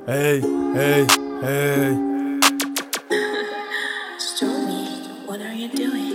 Hey, hey, hey. Stormy, what are you doing?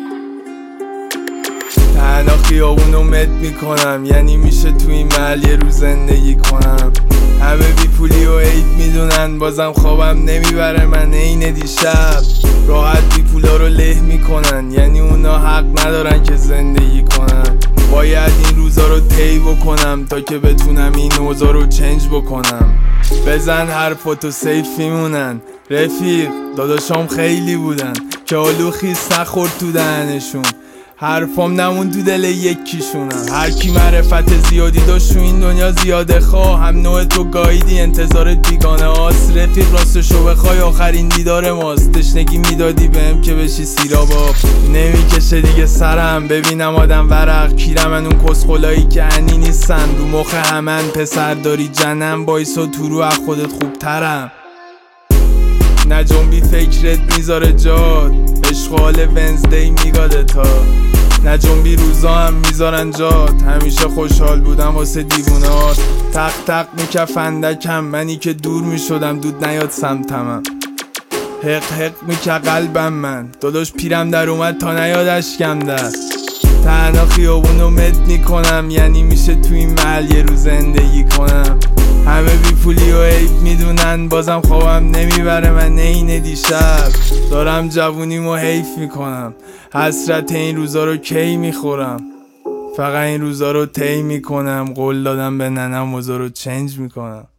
تنها خیابونو مد میکنم، یعنی میشه تو این محل یه روز زندگی کنم. همه بی پولی و عید میدونن، بازم خوابم نمیبره من عین دیشب. راحت بی پولا رو له میکنن، یعنی اونا حق ندارن که زندگی کنن. باید این روزا رو طی بکنم تا که بتونم این اوضاع رو چنج بکنم. بزن حرفاتو سیف میمونن. رفیق داداشام خیلی بودن که آلو خیس نخورد تو دهنشون. حرفام نمون تو دل یکیشونم. هر کی معرفت زیادی داشت تو این دنیا زیاده خواه. هم نوع تو گاییدی انتظارت بیگانه هاست. رفیق راستشو بخوای آخرین دیدار ماست. تشنگی میدادی بهم که بشی سیراباب. نمیکشه دیگه سرم ببینم آدم ورق کیرم. من اون کسخلایی که انی نیستن رو مخ همن. پسر داری جنم بایسا تو رو از خودت خوبترم. نجنبی فکرت میذاره جاد. اشغال ونزدی میگاده تا نجنبی روزا هم میذارن جات. همیشه خوشحال بودم واسه دیوونات. تق تق میکفندکم منی که دور میشدم دود نیاد سمتمم. حق حق میکه قلبم من داداش پیرم در اومد تا نیاد اشکم در. تنها خیابونو مد میکنم، یعنی میشه تو این محل یه روز زندگی کنم. همه بی پولی و عیب میدونن، بازم خوابم نمیبره من عین دیشب. دارم جوونیمو حیف میکنم، حسرت این روزا رو کی میخورم. فقط این روزا رو طی میکنم، قول دادم به ننم اوضاع رو چنج میکنم.